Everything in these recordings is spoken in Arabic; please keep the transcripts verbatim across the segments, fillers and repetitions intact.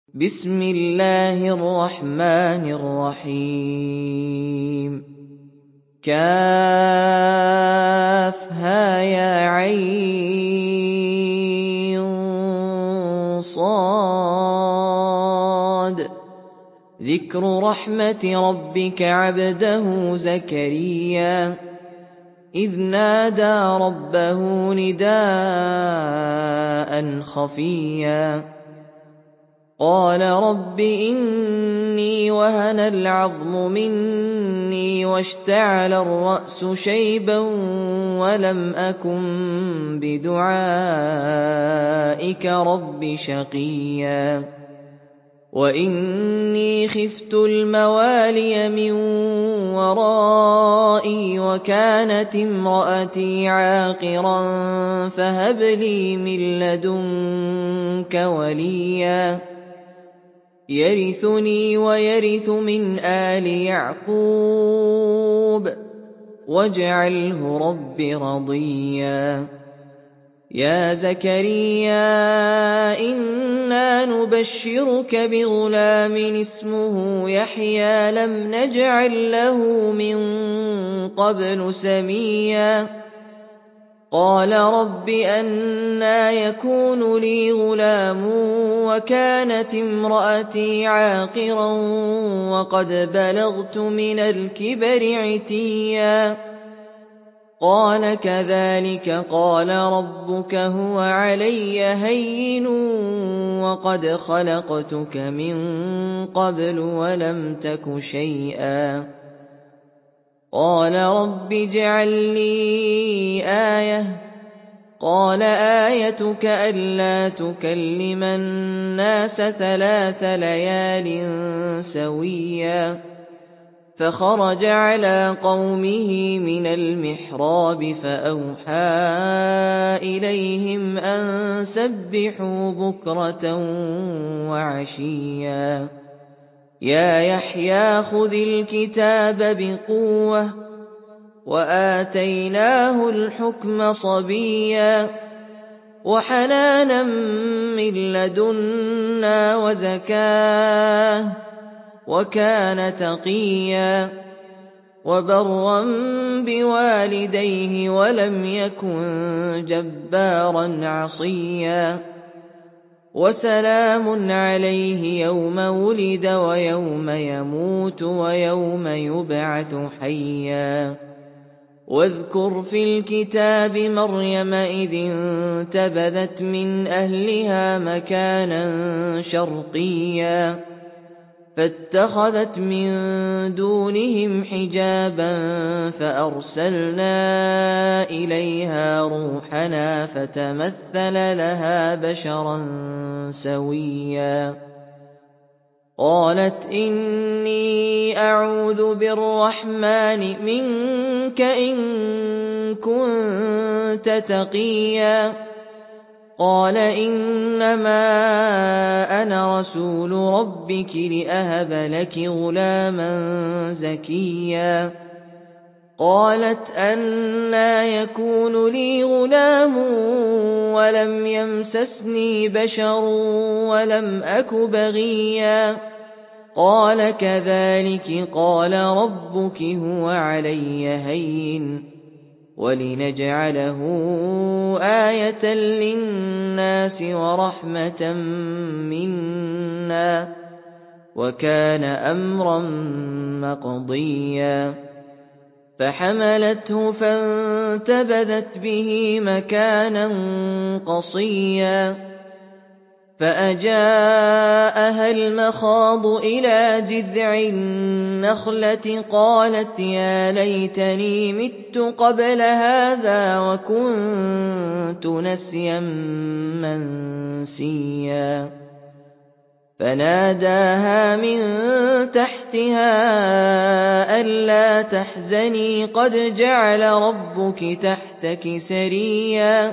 بسم الله الرحمن الرحيم كافها يا عين صاد ذكر رحمة ربك عبده زكريا إذ نادى ربه نداء خفيا قال رب إني وهن العظم مني واشتعل الرأس شيبا ولم أكن بدعائك رب شقيا وإني خفت الموالي من ورائي وكانت امرأتي عاقرا فهب لي من لدنك وليا يرثني ويرث من آل يعقوب واجعله رب رضيا يا زكريا إنا نبشرك بغلام اسمه يحيى لم نجعل له من قبل سميا قال رب أنى يكون لي غلام وكانت امرأتي عاقرا وقد بلغت من الكبر عتيا قال كذلك قال ربك هو علي هين وقد خلقتك من قبل ولم تك شيئا قال رب اجعل لي آية قال آيتك ألا تكلم الناس ثلاث ليال سويا فخرج على قومه من المحراب فأوحى إليهم أن سبحوا بكرة وعشيا يا يحيى خذ الكتاب بقوة وآتيناه الحكم صبيا وحنانا من لدنا وزكاه وكان تقيا وبرا بوالديه ولم يكن جبارا عصيا وسلام عليه يوم ولد ويوم يموت ويوم يبعث حيا واذكر في الكتاب مريم إذ انتبذت من أهلها مكانا شرقيا فاتخذت من دونهم حجابا فأرسلنا إليها روحنا فتمثل لها بشرا سويا قالت إني أعوذ بالرحمن منك إن كنت تقيا قال إنما أنا رسول ربك لأهب لك غلاما زكيا قالت أنى يكون لي غلام ولم يمسسني بشر ولم أك بغيا قال كذلك قال ربك هو علي هين ولنجعله آية للناس ورحمة منا وكان أمرا مقضيا فحملته فانتبذت به مكانا قصيا فأجاءها المخاض إلى جذع النخلة قالت يا ليتني مت قبل هذا وكنت نسيا منسيا فناداها من تحتها ألا تحزني قد جعل ربك تحتك سريا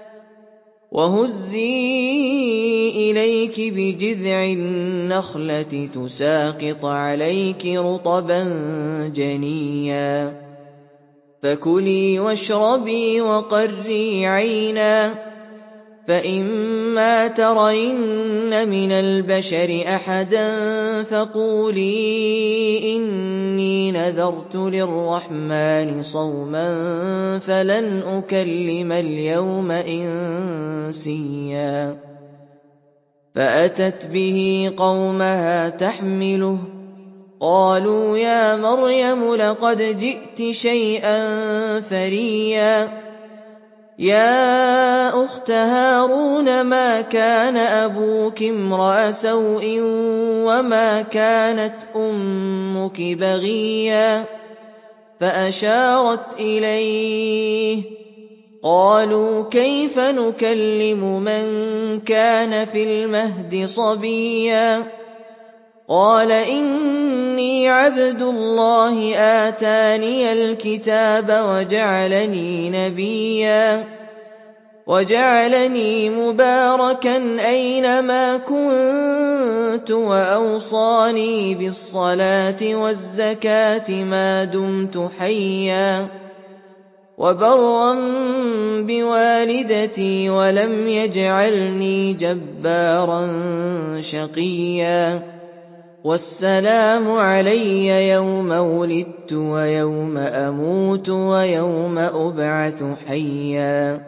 وهزي إليك بجذع النخلة تساقط عليك رطبا جنيا فكلي واشربي وقري عينا فَإِمَّا تَرَيِنَّ مِنَ الْبَشَرِ أَحَدًا فَقُولِي إِنِّي نَذَرْتُ لِلرَّحْمَٰنِ صَوْمًا فَلَنْ أُكَلِّمَ الْيَوْمَ إِنسِيًّا فَأَتَتْ بِهِ قَوْمَهَا تَحْمِلُهُ قَالُوا يَا مَرْيَمُ لَقَدْ جِئْتِ شَيْئًا فَرِيًّا يَا أُخْتَ هَارُونَ مَا كَانَ أَبُوكِ امْرَأَ سَوْءٍ وَمَا كَانَتْ أُمُّكِ بَغِيًّا فَأَشَارَتْ إِلَيْهِ قَالُوا كَيْفَ نُكَلِّمُ مَن كَانَ فِي الْمَهْدِ صَبِيًّا قَالَ إِنِّي عَبْدُ اللَّهِ آتَانِيَ الْكِتَابَ وَجَعَلَنِي نَبِيًّا وَجَعَلَنِي مُبَارَكًا أَيْنَمَا كُنتُ وَأَوْصَانِي بِالصَّلَاةِ وَالزَّكَاةِ مَا دُمْتُ حَيًّا وَبَرًّا بِوَالِدَتِي وَلَمْ يَجْعَلْنِي جَبَّارًا شَقِيًّا وَالسَّلَامُ عَلَيَّ يَوْمَ وُلِدتُّ وَيَوْمَ أَمُوتُ وَيَوْمَ أُبْعَثُ حَيًّا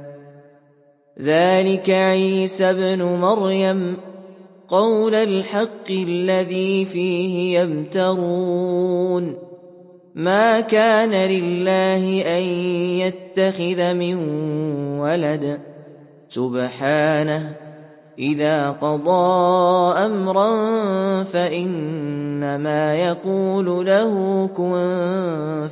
ذَٰلِكَ عِيسَى ابْنُ مَرْيَمَ قَوْلَ الْحَقِّ الَّذِي فِيهِ يَمْتَرُونَ مَا كَانَ لِلَّهِ أَن يَتَّخِذَ مِن وَلَدٍ سُبْحَانَهُ إِذَا قَضَىٰ أَمْرًا فَإِنَّمَا يَقُولُ لَهُ كُن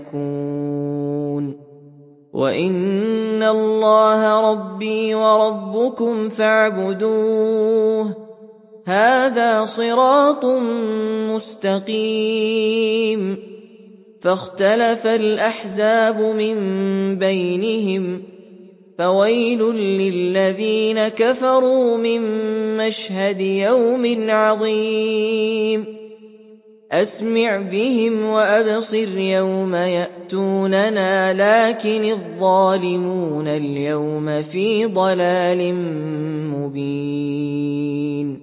فَيَكُونُ وَإِنَّ اللَّهَ رَبِّي وَرَبُّكُمْ فَاعْبُدُوهُ هَٰذَا صِرَاطٌ مُّسْتَقِيمٌ فَاخْتَلَفَ الْأَحْزَابُ مِن بَيْنِهِمْ فَوَيْلٌ لِّلَّذِينَ كَفَرُوا مِن مَّشْهَدِ يَوْمٍ عَظِيمٍ أَسْمِعْ بِهِمْ وَأَبْصِرْ يَوْمَ يَأْتُونَنَا لَٰكِنِ الظَّالِمُونَ الْيَوْمَ فِي ضَلَالٍ مُّبِينٍ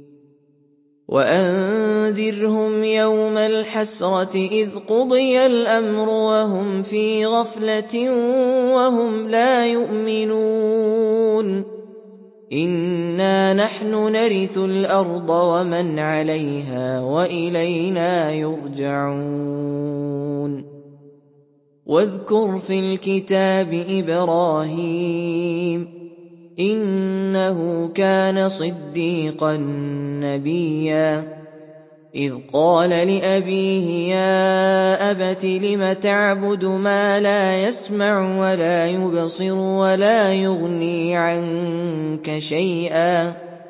وَأَنذِرْهُمْ يَوْمَ الْحَسْرَةِ إِذْ قُضِيَ الْأَمْرُ وَهُمْ فِي غَفْلَةٍ وَهُمْ لَا يُؤْمِنُونَ إِنَّا نَحْنُ نَرِثُ الْأَرْضَ وَمَنْ عَلَيْهَا وَإِلَيْنَا يُرْجَعُونَ وَاذْكُرْ فِي الْكِتَابِ إِبْرَاهِيمَ إِنَّهُ كَانَ صِدِّيقًا نَّبِيًّا إِذْ قَالَ لِأَبِيهِ يَا أَبَتِ لِمَ تَعْبُدُ مَا لَا يَسْمَعُ وَلَا يُبْصِرُ وَلَا يُغْنِي عَنكَ شَيْئًا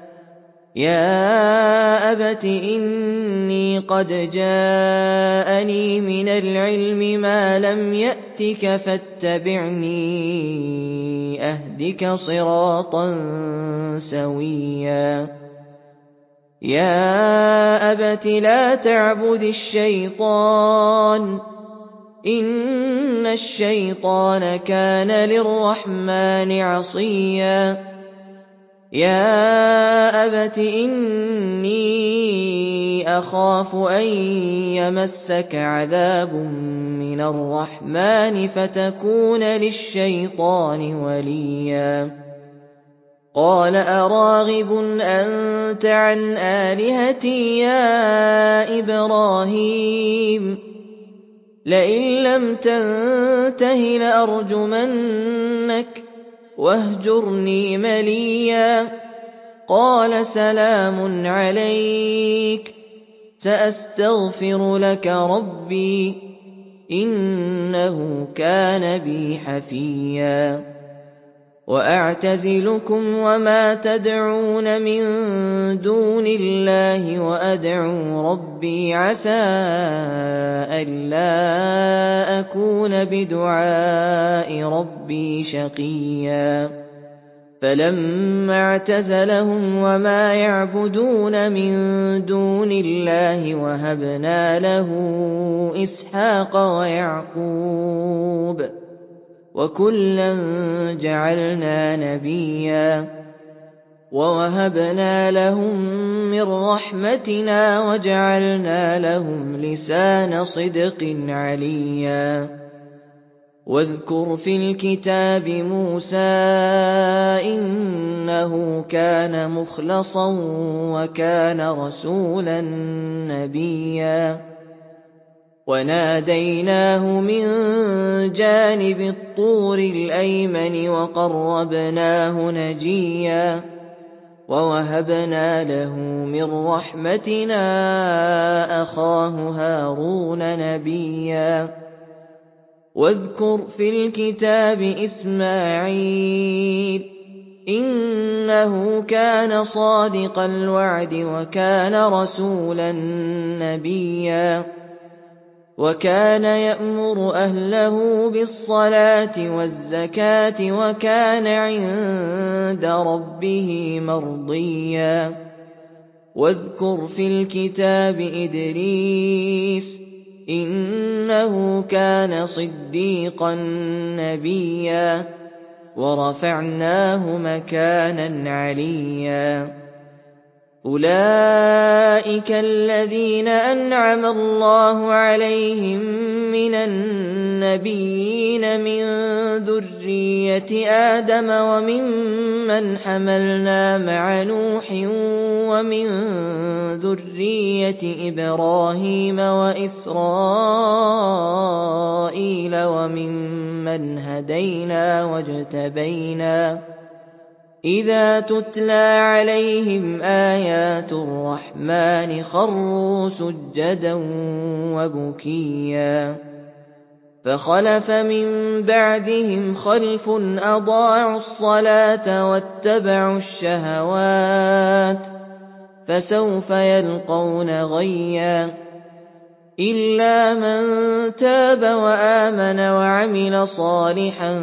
يَا أَبَتِ إِنِّي قَدْ جَاءَنِي مِنَ الْعِلْمِ مَا لَمْ يَأْتِكَ فَاتَّبِعْنِي أَهْدِكَ صِرَاطًا سَوِيًّا يَا أَبَتِ لَا تَعْبُدِ الشَّيْطَانَ إِنَّ الشَّيْطَانَ كَانَ لِلرَّحْمَٰنِ عَصِيًّا يَا أَبَتِ إِنِّي أَخَافُ أَن يَمَسَّكَ عَذَابٌ مِّنَ الرَّحْمَٰنِ فَتَكُونَ لِلشَّيْطَانِ وَلِيًّا قَالَ أَرَاغِبٌ أَنتَ عَنْ آلِهَتِي يَا إِبْرَاهِيمُ لَئِن لَّمْ تَنتَهِ لَأَرْجُمَنَّكَ وَاهْجُرْنِي مَلِيًّا قَالَ سَلَامٌ عَلَيْكَ سَأَسْتَغْفِرُ لَكَ رَبِّي إِنَّهُ كَانَ بِي حَفِيًّا وَأَعْتَزِلُكُمْ وَمَا تَدْعُونَ مِن دُونِ اللَّهِ وَأَدْعُو رَبِّي عَسَىٰ أَلَّا أَكُونَ بِدُعَاءِ رَبِّي شَقِيًّا فَلَمَّا اعْتَزَلَهُمْ وَمَا يَعْبُدُونَ مِن دُونِ اللَّهِ وَهَبْنَا لَهُ إِسْحَاقَ وَيَعْقُوبَ وَكُلًّا جَعَلْنَا نَبِيًّا وَوَهَبْنَا لَهُم مِّن رَّحْمَتِنَا وَجَعَلْنَا لَهُمْ لِسَانَ صِدْقٍ عَلِيًّا وَاذْكُرْ فِي الْكِتَابِ مُوسَىٰ إِنَّهُ كَانَ مُخْلَصًا وَكَانَ رَسُولًا نَّبِيًّا وَنَادَيْنَاهُ مِن جَانِبِ الطُّورِ الْأَيْمَنِ وَقَرَّبْنَاهُ نَجِيًّا وَوَهَبْنَا لَهُ مِن رَّحْمَتِنَا أَخَاهُ هَارُونَ نَبِيًّا وَاذْكُرْ فِي الْكِتَابِ إِسْمَاعِيلَ إِنَّهُ كَانَ صَادِقَ الْوَعْدِ وَكَانَ رَسُولًا نَّبِيًّا وَكَانَ يَأْمُرُ أَهْلَهُ بِالصَّلَاةِ وَالزَّكَاةِ وَكَانَ عِندَ رَبِّهِ مَرْضِيًّا وَاذْكُرْ فِي الْكِتَابِ إِدْرِيسَ إِنَّهُ كَانَ صِدِّيقًا نَّبِيًّا وَرَفَعْنَاهُ مَكَانًا عَلِيًّا أُولَٰئِكَ الَّذِينَ أَنْعَمَ اللَّهُ عَلَيْهِم مِّنَ النَّبِيِّينَ مِن ذُرِّيَّةِ آدَمَ وَمِمَّنْ حَمَلْنَا مَعَ نُوحٍ وَمِن ذُرِّيَّةِ إِبْرَاهِيمَ وَإِسْرَائِيلَ وَمِمَّنْ هَدَيْنَا وَاجْتَبَيْنَا إِذَا تُتْلَىٰ عَلَيْهِمْ آيَاتُ الرَّحْمَٰنِ خَرُّوا سُجَّدًا وَبُكِيًّا فَخَلَفَ مِن بَعْدِهِمْ خَلْفٌ أَضَاعُوا الصَّلَاةَ وَاتَّبَعُوا الشَّهَوَاتِ فَسَوْفَ يَلْقَوْنَ غَيًّا إِلَّا مَن تَابَ وَآمَنَ وَعَمِلَ صَالِحًا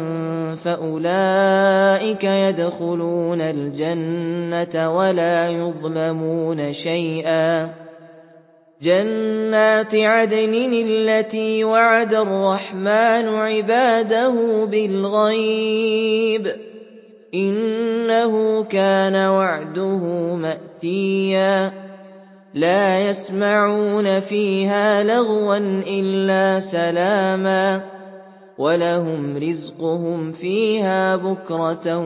فَأُولَٰئِكَ يَدْخُلُونَ الْجَنَّةَ وَلَا يُظْلَمُونَ شَيْئًا جَنَّاتِ عَدْنٍ الَّتِي وَعَدَ الرَّحْمَٰنُ عِبَادَهُ بِالْغَيْبِ إِنَّهُ كَانَ وَعْدُهُ مَأْتِيًّا لَا يَسْمَعُونَ فِيهَا لَغْوًا إِلَّا سَلَامًا وَلَهُمْ رِزْقُهُمْ فِيهَا بُكْرَةً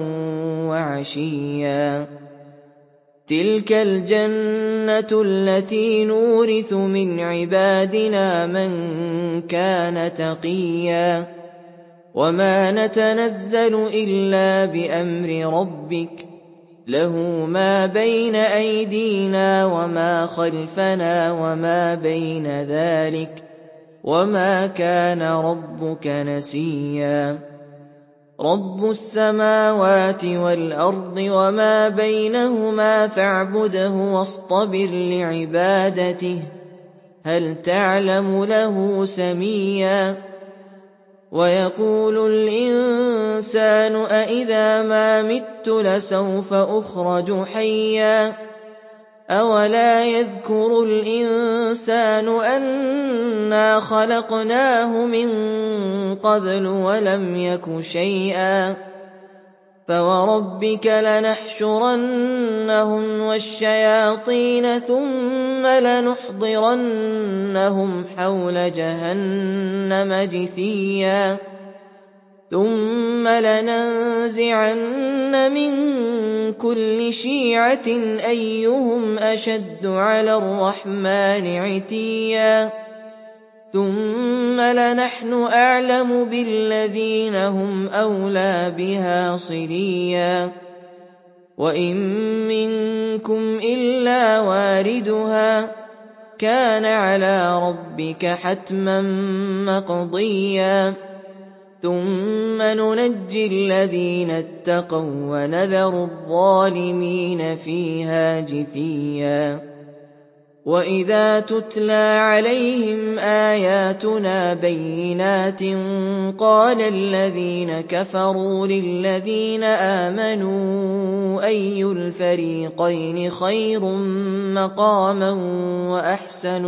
وَعَشِيًّا تِلْكَ الْجَنَّةُ الَّتِي نُورِثُ مِنْ عِبَادِنَا مَن كَانَ تَقِيًّا وَمَا نَتَنَزَّلُ إِلَّا بِأَمْرِ رَبِّكَ لَهُ مَا بَيْنَ أَيْدِينَا وَمَا خَلْفَنَا وَمَا بَيْنَ ذَٰلِكَ وَمَا كَانَ رَبُّكَ نَسِيًّا رَبُّ السَّمَاوَاتِ وَالْأَرْضِ وَمَا بَيْنَهُمَا فَاعْبُدْهُ وَاصْطَبِرْ لِعِبَادَتِهِ هَلْ تَعْلَمُ لَهُ سَمِيًّا وَيَقُولُ الْإِنسَانُ أَإِذَا مَا مِتُّ لَسَوْفَ أُخْرَجُ حَيًّا أَوَلَا يَذْكُرُ الْإِنسَانُ أَنَّا خَلَقْنَاهُ مِن قَبْلُ وَلَمْ يَكُ شَيْئًا فَوَرَبِّكَ لَنَحْشُرَنَّهُمْ وَالشَّيَاطِينَ ثُمَّ لَنُحْضِرَنَّهُمْ حَوْلَ جَهَنَّمَ جِثِيًّا ثُمَّ لَنَنزِعَنَّ مِن كُلِّ شِيعَةٍ أَيُّهُمْ أَشَدُّ عَلَى الرَّحْمَٰنِ عِتِيًّا ثُمَّ لَنَحْنُ أَعْلَمُ بِالَّذِينَ هُمْ أَوْلَىٰ بِهَا صِلِيًّا وَإِن مِّنكُمْ إِلَّا وَارِدُهَا كَانَ عَلَىٰ رَبِّكَ حَتْمًا مَّقْضِيًّا ثُمَّ نُنَجِّي الَّذِينَ اتَّقَوا وَّنَذَرُ الظَّالِمِينَ فِيهَا جِثِيًّا وَإِذَا تُتْلَىٰ عَلَيْهِمْ آيَاتُنَا بَيِّنَاتٍ قَالَ الَّذِينَ كَفَرُوا لِلَّذِينَ آمَنُوا أَيُّ الْفَرِيقَيْنِ خَيْرٌ مَّقَامًا وَأَحْسَنُ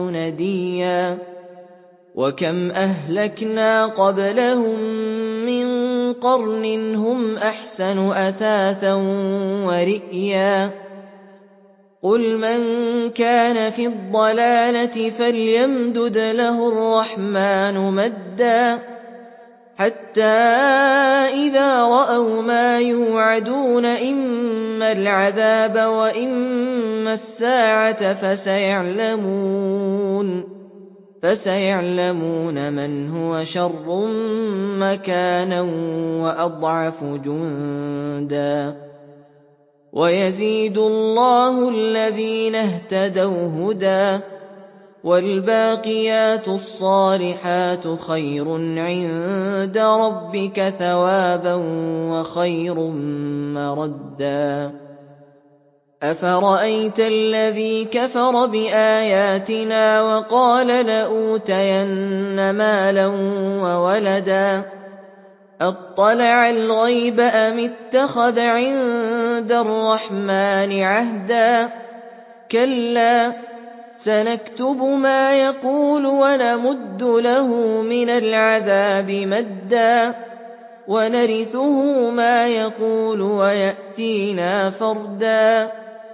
نَدِيًّا وَكَمْ أَهْلَكْنَا قَبْلَهُم مِّن قرن هم أحسن أثاثا ورئيا قل من كان في الضلالة فليمدد له الرحمن مدا حتى إذا رأوا ما يوعدون إما العذاب وإما الساعة فسيعلمون فسيعلمون من هو شر مكانا وأضعف جندا ويزيد الله الذين اهتدوا هدى والباقيات الصالحات خير عند ربك ثوابا وخير مردا أفرأيت الذي كفر بآياتنا وقال لأوتين مالا وولدا أطلع الغيب أم اتخذ عند الرحمن عهدا كلا سنكتب ما يقول ونمد له من العذاب مدا ونرثه ما يقول ويأتينا فردا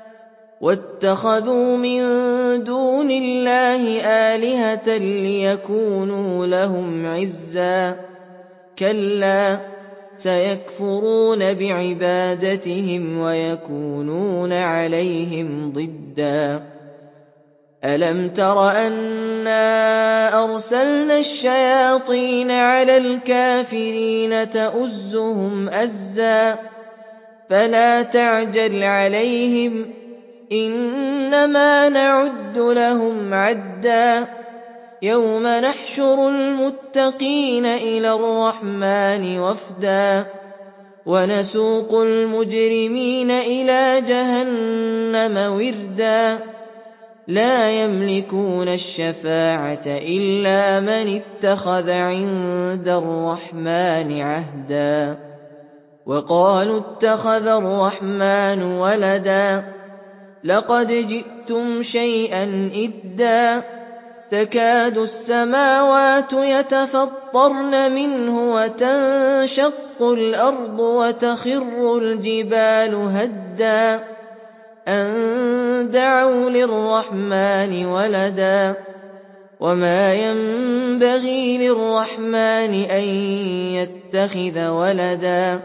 واتخذوا من دون الله آلهة ليكونوا لهم عزا كلا سيكفرون بعبادتهم ويكونون عليهم ضدا ألم تر أنا أرسلنا الشياطين على الكافرين تؤزهم أزا فلا تعجل عليهم إنما نعد لهم عدا يوم نحشر المتقين إلى الرحمن وفدا ونسوق المجرمين إلى جهنم وردا لا يملكون الشفاعة إلا من اتخذ عند الرحمن عهدا وقالوا اتخذ الرحمن ولدا لقد جئتم شيئا إدا تكاد السماوات يتفطرن منه وتنشق الأرض وتخر الجبال هدا أن دعوا للرحمن ولدا وما ينبغي للرحمن أن يتخذ ولدا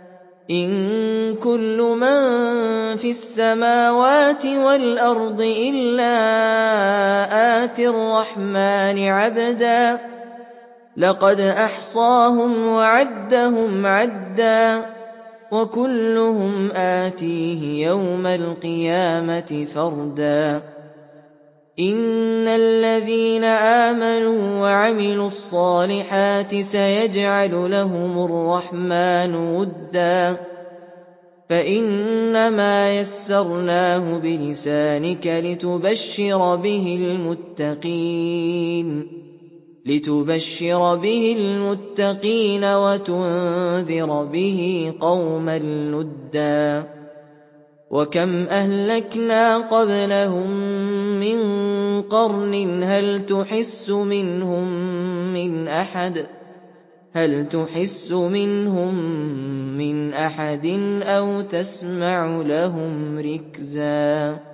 إن كل من في السماوات والأرض إلا آتي الرحمن عبدا لقد أحصاهم وعدهم عدا وكلهم آتيه يوم القيامة فردا إن الذين آمنوا وعملوا الصالحات سيجعل لهم الرحمن ودا فإنما يسرناه بلسانك لتبشر به المتقين لتبشر به المتقين وتنذر به قوما لدا وكم أهلكنا قبلهم من قرن هل تحس منهم من أحد هل تحس منهم من أحد أو تسمع لهم ركزا